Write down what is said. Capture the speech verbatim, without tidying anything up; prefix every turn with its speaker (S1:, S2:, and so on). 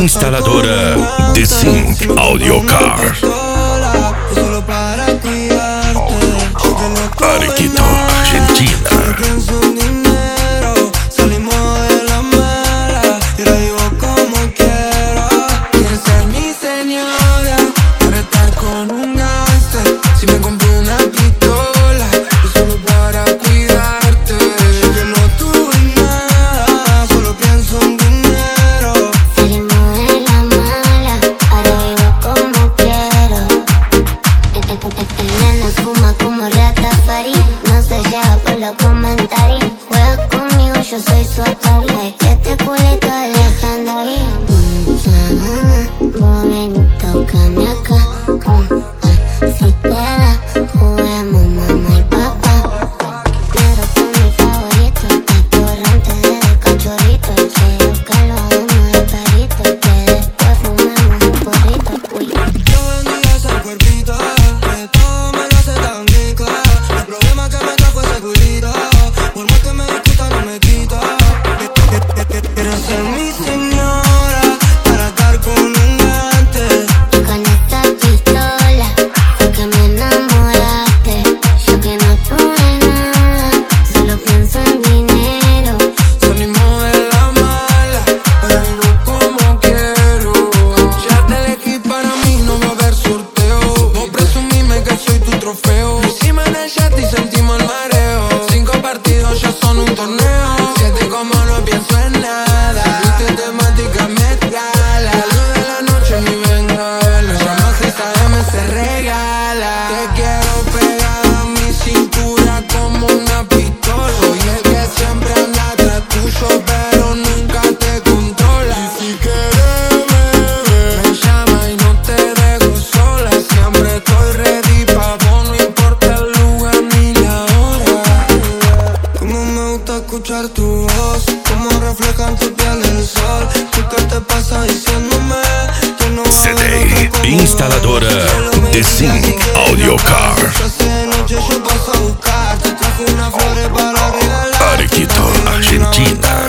S1: Instaladora The Sync Audio Car. Arequito, Argentina.
S2: Yo soy su atole, este culito legendario. Mm, ven, tócame acá. Mm, si te da, juguemos mamá y papá. Pero tú mi favorito, atorrante desde cachorrito. Quiero que lo hagamos de perito, que después fumemos un porrito. Uy.
S3: Yo bendiga ese cuerpito, que todo me lo hace tan rico. El problema que me trajo ese culito, por más que me discuta no me quita. Quiero ser mi señora para estar con un gigante.
S2: Y con esta pistola fue que me enamoraste. Yo que no tuve nada, solo pienso en dinero.
S3: Salimos de la mala, pero vivo como quiero. Ya te elegí para mí, no va a haber sorteo. Vos presumime que soy tu trofeo. Lo hicimos en el jet y sentimos el mareo. Cinco partidos ya son un torneo. Siete como no pienso en nada. Viste temática media. La luz de la noche mi bengala. Llama seis A M se regala. Te quiero pegada a mi cintura como una pistola. Y es que siempre anda atrás tuyo, pero nunca te controla. Y si quieres beber, me llama y no te dejo sola. Siempre estoy ready pa' vos, no importa el lugar ni la hora. Como me gusta escuchar tu voz, como refleja en tu piel el sol. ¿Tú qué te pasa diciéndome que no va a
S1: C
S3: haber
S1: D
S3: otro como
S1: Instaladora
S3: yo?
S1: The Sync Audio Car.
S3: Hace de noche yo paso a buscar, te trajo unas flores para regalar.
S1: Arequito, Argentina.